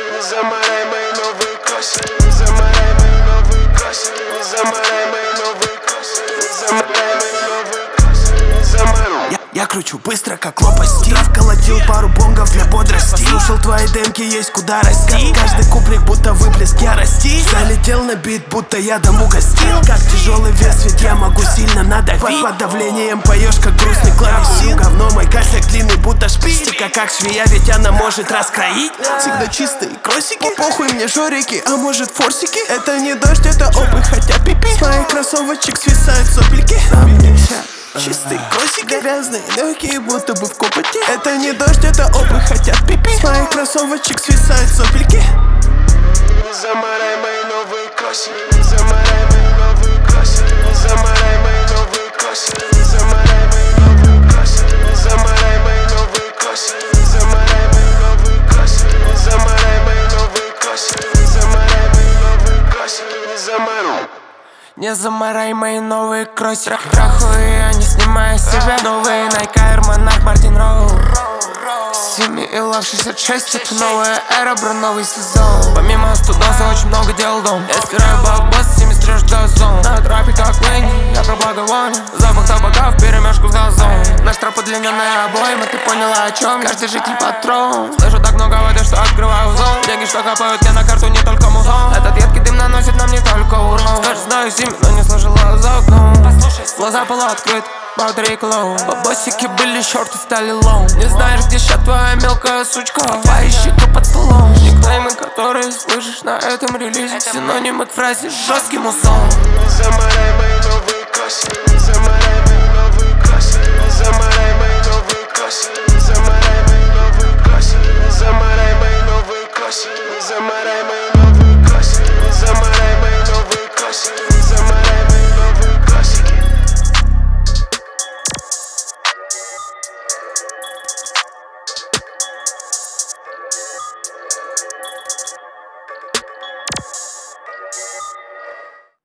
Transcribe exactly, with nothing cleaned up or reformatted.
Замарай мои новые кроссы, замарай мои новые кроссы, замарай мои новые кроссы, замарай мои новые кроссы, замарай. Я кручу быстро, как лопасти. Вколотил пару бонгов для бодрости. Слушал твои демки, есть куда расти. Каждый куплик будто выплеск ярости. Залетел на бит, будто я дом угостил. Как тяжелый вес, ведь я могу сильно надавить. Под давлением поешь, как грустный клавесин. Говно мой косяк длинный, будто шпистика. Как швея, ведь она может раскроить. Всегда чистые кросики, похуй мне жорики, а может форсики. Это не дождь, это опыт, хотя пипи. С моих кроссовочек свисают сопельки. Чистые кросики, грязные, легкие, будто бы в копоте. Это не дождь, это опыт, хотят пипи. С моих кроссовочек свисают сопельки. Замарай мои новые кроссы, замарай мои новые кроссы, замарай мои новые кроссы, замарай мои новые кроссы, замарай мои новые кроссы, замарай мои новые кроссы, замарай мои новые кроссы, замарай мои новые кроссы, замарай. Не замарай мои новые кроссы. Трахаю я, не снимая с себя. Новые Nike Air Monarch Martin Row. Сими и Love шестьдесят шесть. Это новая эра, бро, новый сезон. Помимо студоса очень много дел дом. Я стираю бабос, Сими стрижет газон. На трапе как Лэнни, я про благовоние. Запах табака вперемешку с газон. Наш троп удлиненная обоим, и ты поняла о чем. Каждый житель патрон. Слышу так много воды, что открываю зон. Деньги, что капают мне на карту, не только музон. Этот едкий дым наносит нам не только урон. Скажешь, знаю Сими, но не слышала за окном. Глаза полуоткрыт, баутери клоун. Бабосики были, шорты стали лоу. Не знаешь, где ща твоя мелкая сучка. Поищи-ка под столом. Никнеймы, которые слышишь на этом релизе. Синонимы к фразе жесткий мусон. Замарай мои новые кроссы.